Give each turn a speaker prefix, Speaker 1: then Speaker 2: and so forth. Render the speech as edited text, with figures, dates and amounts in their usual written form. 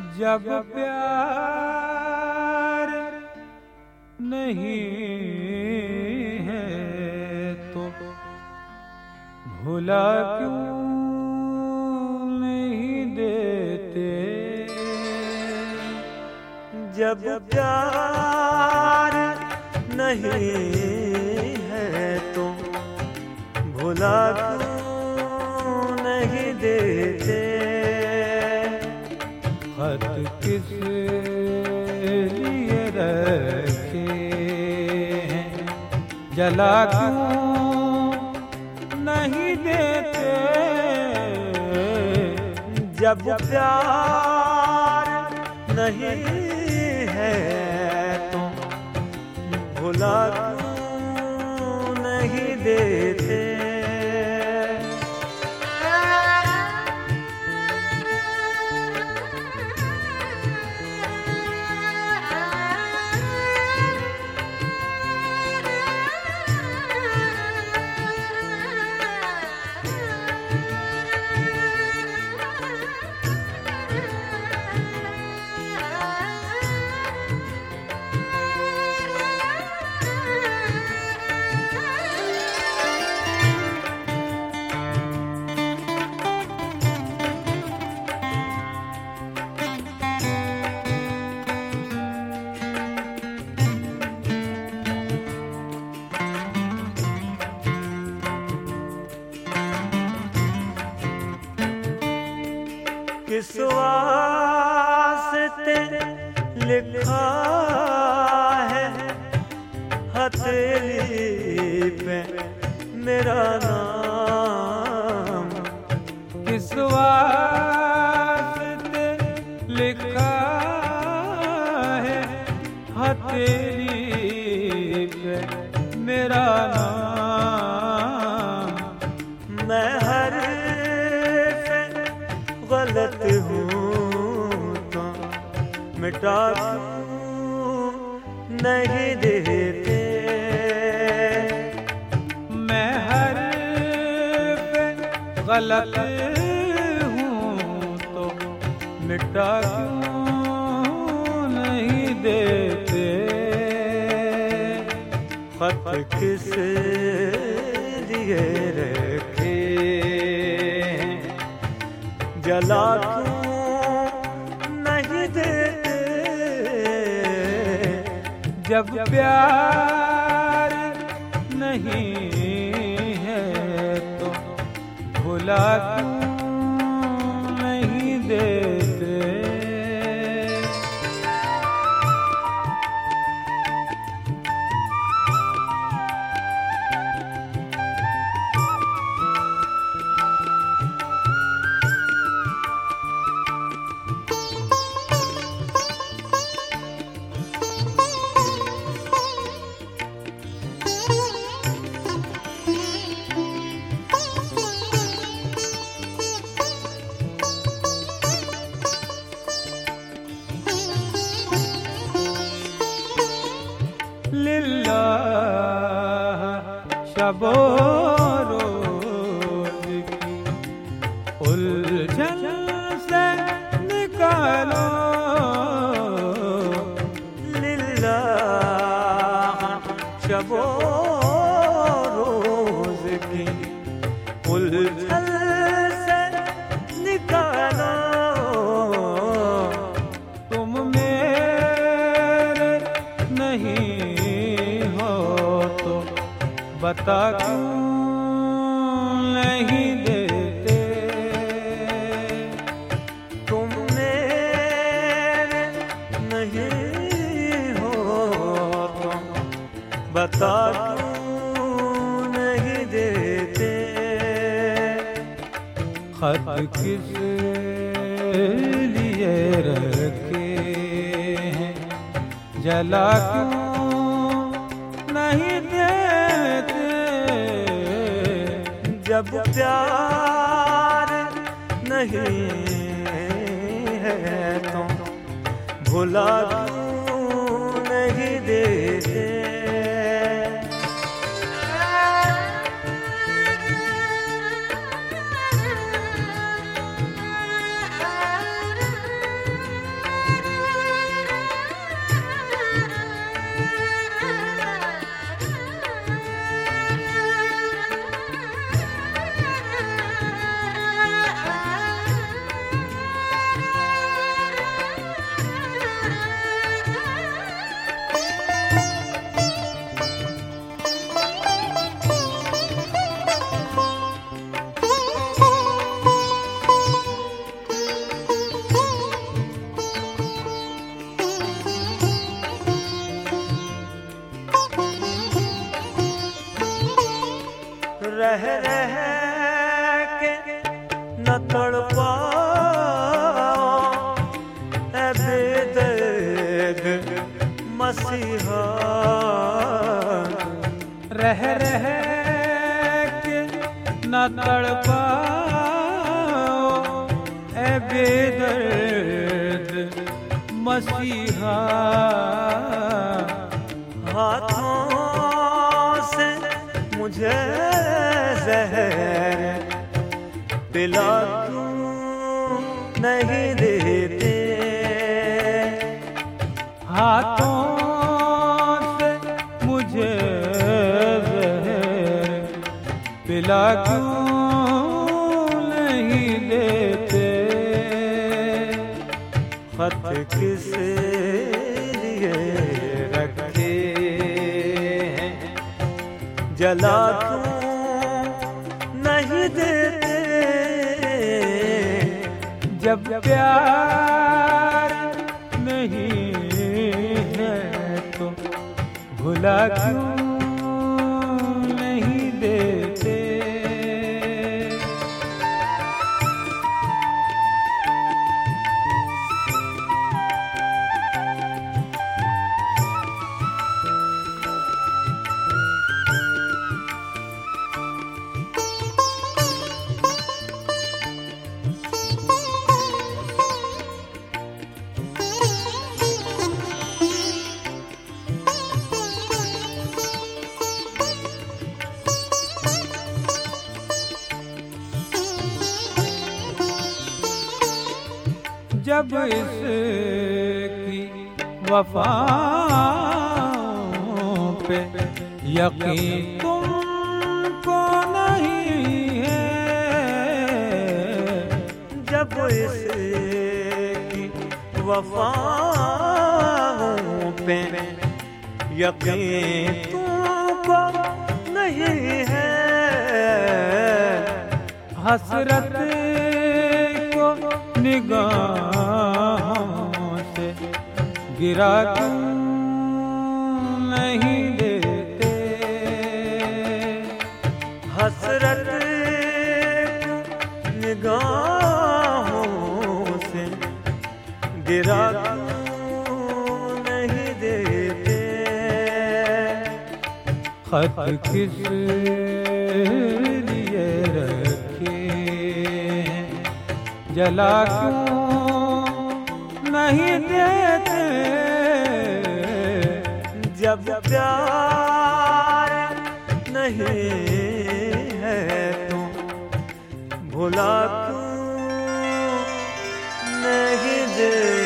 Speaker 1: जब प्यार नहीं है तो भुला क्यों नहीं देते।
Speaker 2: जब प्यार नहीं है तो भुला क्यों नहीं देते।
Speaker 1: खत किस लिए रखे हैं जला क्यों नहीं देते।
Speaker 2: जब प्यार नहीं है तो भुला क्यों नहीं देते। किस वास्ते लिखा है हथेली पे मेरा नाम।
Speaker 1: किस वास्ते लिखा है हथेली पे मेरा नाम।
Speaker 2: मैं हर गलत हूँ तो मिटा क्यों नहीं देते।
Speaker 1: मैं हर पे गलत हूँ तो मिटा क्यों नहीं देते।
Speaker 2: खत किस लिए रखे जला क्यों नहीं देते।
Speaker 1: जब प्यार नहीं है तो भुला क्यों नहीं देते। लिल्लाह शबो रोज की उलझन से निकालो।
Speaker 2: लिल्लाह शबो रोज की उलझन से निकालो।
Speaker 1: तुम मेरे नहीं बता क्यों नहीं देते।
Speaker 2: तुम मेरे नहीं हो तो बता क्यों नहीं देते।
Speaker 1: खत किस लिए रखे हैं जला क्यों नहीं देते।
Speaker 2: जब प्यार नहीं है तो भुला क्यों नहीं देते। बेदर्द मसीहा।
Speaker 1: रह के न तड़पाओ ऐ बेदर्द मसीहा।
Speaker 2: हाथों से मुझे जहर पिला क्यों नहीं देते।
Speaker 1: हाथों से मुझे जहर पिला क्यों नहीं देते।
Speaker 2: खत किस लिए रखे हैं जला क्यों नहीं देते।
Speaker 1: जब प्यार नहीं है तो भुला क्यों नहीं देते। जब इसकी वफाओं पे यकीन तुमको नहीं है।
Speaker 2: जब इसकी वफाओं पे यकीन तुमको नहीं है।
Speaker 1: हसरत को निगाहों से गिरा क्यों नहीं देते।
Speaker 2: हसरत निगाहों से गिरा क्यों नहीं देते।
Speaker 1: खत किस लिए रखे हैं जला क्यों नहीं देते।
Speaker 2: जब प्यार नहीं है तो भुला क्यों नहीं दे।